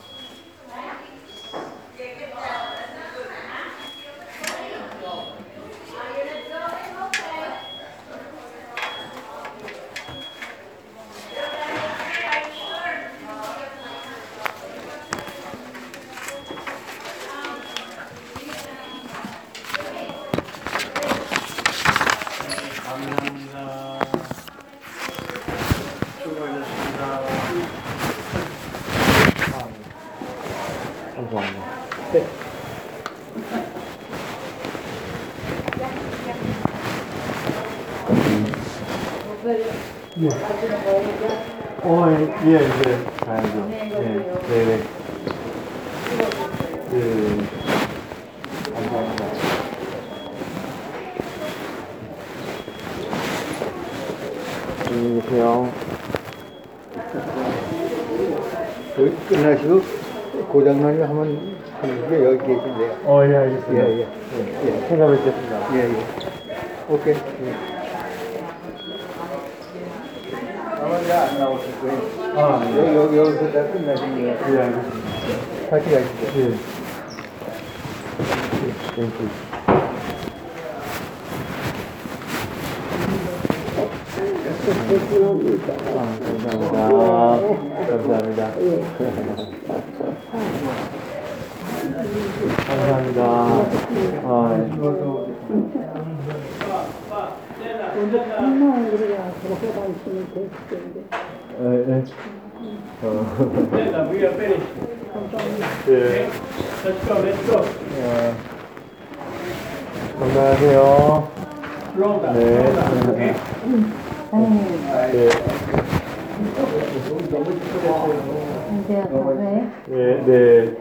감사합니다. 수고하셨습니다. 감사합니다. 예. 어, 예, 예, 이제 가야죠. 예, 네, 네. 그, 감사합니다. 안녕히 계세요. 여기 끝나시고 고장나면 한번 하는 게 여기 계신데요. 어, 예, 알겠습니다. 예, 예. 예, 찾아뵙겠습니다. 예, 예. 오케이. 예. 아마 이제 안 나오실 거예요. 아, 예. 여기, 여기, 여기서 다 끝나신 거예요. 예, 알겠습니다. 같이 가시죠. 예. 땡큐. 아, 감사합니다. 감사합니다. 감사합니다. 아, 정말 우리가 그렇게 다니시면 됐을 텐데. 예, 예. 어. Now we are finished. 예. Let's go, let's go. 예. 건강하세요. Roll that. 네. Roll that. Okay. 예. 이제 그래. 예, 네.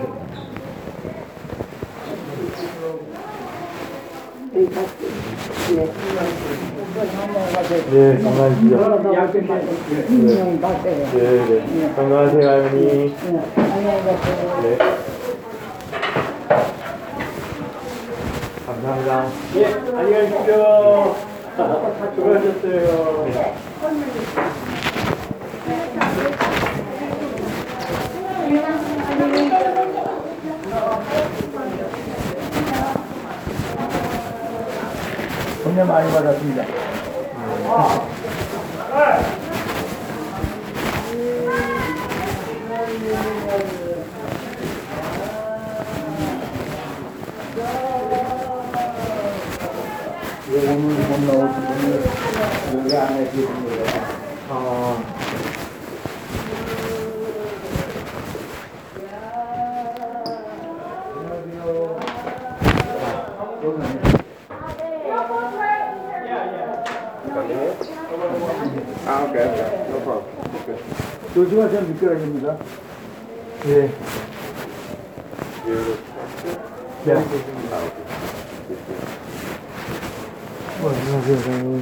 네, 건강하시죠. 분명히 봤어요. 네, 네. 건강하세요, 할머니. 안녕히 가세요. 네. 감사합니다. 예, 안녕히 가십시오. 수고하셨어요. 손님 많이 받았습니다. 오늘 못 나오신 분은 여기 안에 계신 거예요. 어, 아, 오케이, 오케이. No problem. 오케이. 조심하시면 미끄러집니다. 예. 네. 어, 안녕하세요, 선생님.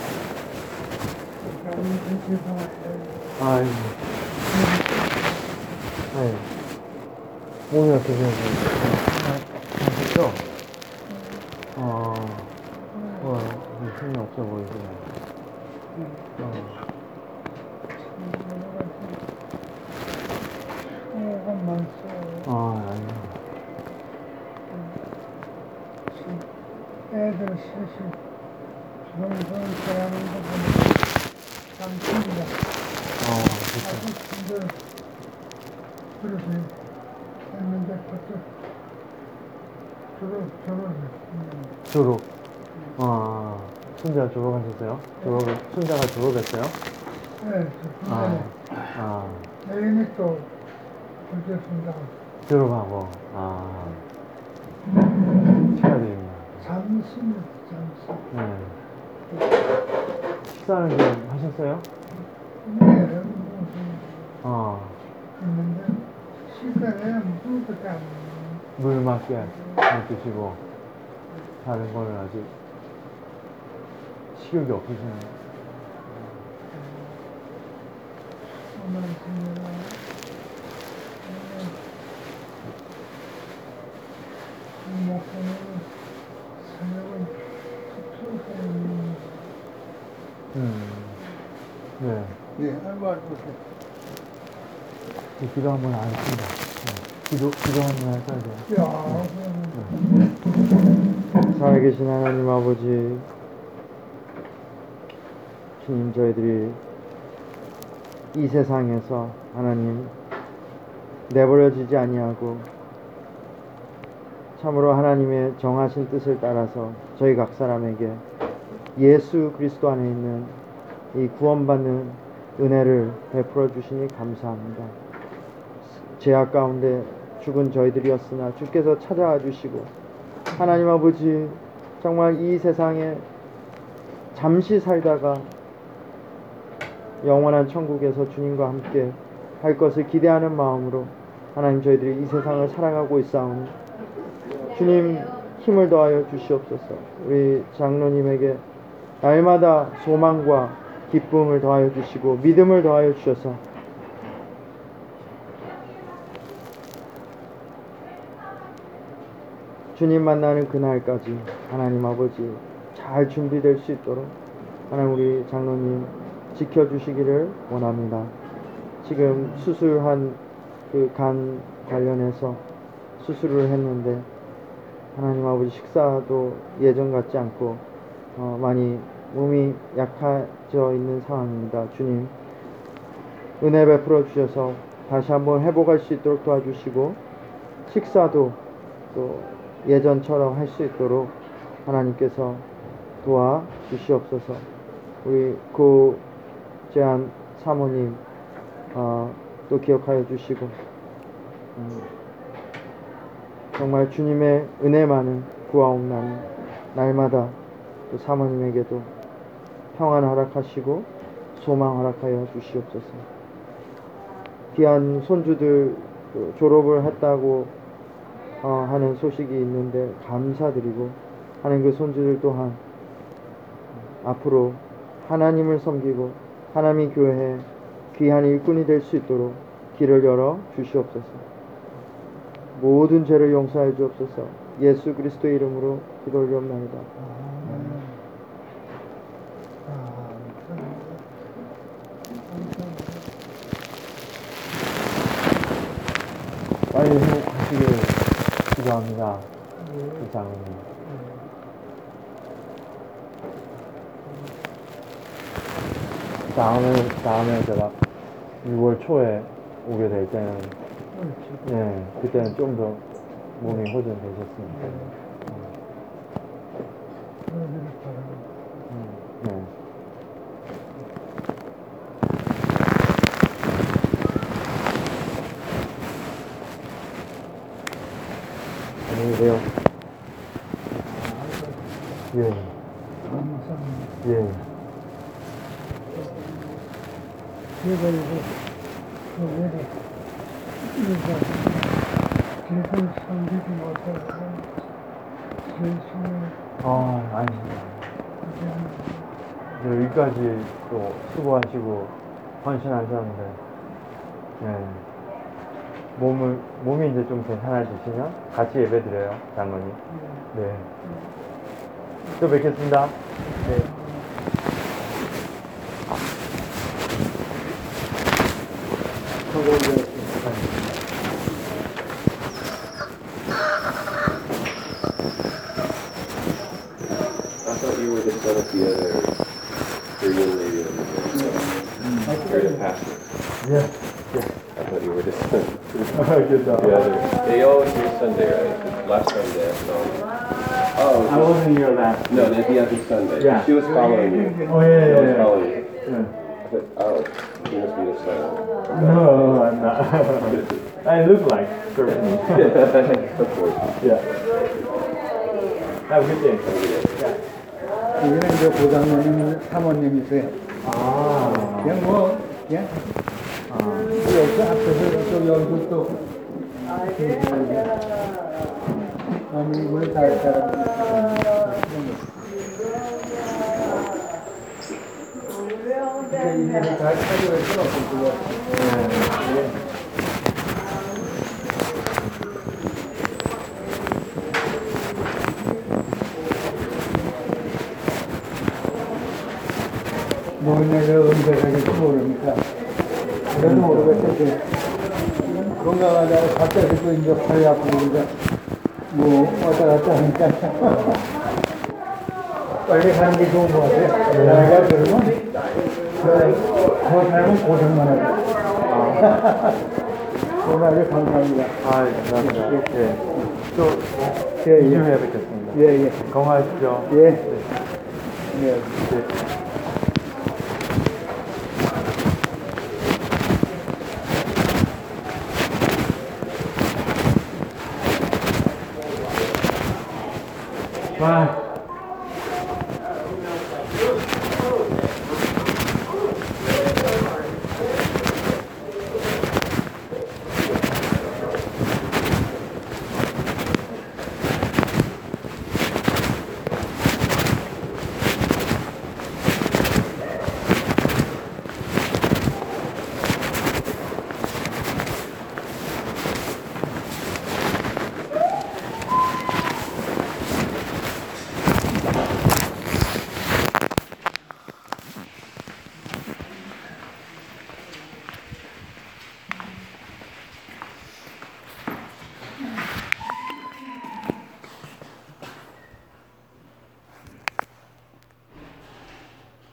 아이고. 아이고. 몸이 어떠세요? 아셨죠? 어, 와, 힘이 없어 보이세요. 어. 아, 아니요. 애들 셋이 주렁주렁 대하는 거 보면 참 힘들다. 어, 아주 힘들어. 그래서 했는데 그것도 졸업, 졸업을. 졸업. 아, 순자 졸업하셨어요? 졸업, 순자가 졸업했어요? 네, 저 아, 근데 아, 애인이 또 그렇습니다. 졸업하고, 아, 축하드립니다. 잠시입니다. 잠시. 네. 식사는 좀 하셨어요? 네, 무슨 어, 있는데 시간에 물밖에 안 물밖에 못 드시고 다른 거는 아직 식욕이 없으시나요? 말씀이라 목사님 사역은 특수한 음, 네. 네, 알고 알고. 네, 기도 한번 하겠습니다. 네. 기도, 기도 한번 할까요? 야, 살아계신 하나님 아버지, 주님, 저희들이 이 세상에서 하나님 내버려지지 아니하고 참으로 하나님의 정하신 뜻을 따라서 저희 각 사람에게 예수 그리스도 안에 있는 이 구원받는 은혜를 베풀어 주시니 감사합니다. 죄악 가운데 죽은 저희들이었으나 주께서 찾아와 주시고 하나님 아버지, 정말 이 세상에 잠시 살다가 영원한 천국에서 주님과 함께 할 것을 기대하는 마음으로 하나님, 저희들이 이 세상을 살아가고 있사오니 주님 힘을 더하여 주시옵소서. 우리 장로님에게 날마다 소망과 기쁨을 더하여 주시고 믿음을 더하여 주셔서 주님 만나는 그날까지 하나님 아버지 잘 준비될 수 있도록 하나님 우리 장로님 지켜주시기를 원합니다. 지금 수술한 그 간 관련해서 수술을 했는데 하나님 아버지 식사도 예전 같지 않고 어, 많이 몸이 약해져 있는 상황입니다. 주님 은혜 베풀어 주셔서 다시 한번 회복할 수 있도록 도와주시고 식사도 또 예전처럼 할 수 있도록 하나님께서 도와 주시옵소서. 우리 고재한 사모님 어, 또 기억하여 주시고 음, 정말 주님의 은혜만은 구하옵나니 날마다 또 사모님에게도 평안 허락하시고 소망 허락하여 주시옵소서. 귀한 손주들 졸업을 했다고 어, 하는 소식이 있는데 감사드리고 하는 그 손주들 또한 앞으로 하나님을 섬기고 하나님의 교회에 귀한 일꾼이 될 수 있도록 길을 열어 주시옵소서. 모든 죄를 용서해 주옵소서. 예수 그리스도의 이름으로 기도 올리옵나이다. 빨리 회복하시길 기도합니다. 이장님. 다음에 다음에 제가 유월 초에 오게 될 때는 네, 그때는 좀 더 몸이 호전되셨으면 좋겠네요. 음, 네. 안녕히 계세요. 예. 예. 제가 이거 교회를 이거 계속 섬기지 못하고 세상에 아, 아닙니다. 이제 여기까지 또 수고하시고 헌신하셨는데, 네. 몸을, 몸이 이제 좀 괜찮아지시면 같이 예배 드려요, 장로님. 네. 또 뵙겠습니다. 네. I thought you were the son of the other Korean lady on the video. You're the pastor. Yeah. I thought you were the son. Good job. The other. They always hear Sunday, right? Last Sunday I saw you. Oh, I wasn't here last. no, the, the other Sunday. Yeah. She was following you. Oh, yeah, She yeah, was yeah. following you. Yeah. I thought, oh, you must be the son. No, I'm not. I look like, certainly. Of course. Yeah. Have a good day. 여기는 이제 고장로님 사모님이세요. 아, 그냥 뭐, 그냥, 여기 앞에서 또 여기 또, 아니, 이분을 잘 사람. 그러니까 이분을 잘 찾아서, 그거. 예. 뭐 내가 은퇴하겠지 모르니까 그래도 모르겠어. 건강하다고 갑자기 또 이제 팔이 아프고 그러니까 뭐 왔다 갔다 하니까 빨리 가는 게 좋은 것 같아. 내가 그러면 그 사람은 고생만 하고. 오늘 아주 감사합니다. 아, 감사합니다. 예. 또 예, 예. 이쯤에 뵙겠습니다. 예, 예. 건강하십시오. 예. 예. 네. 와.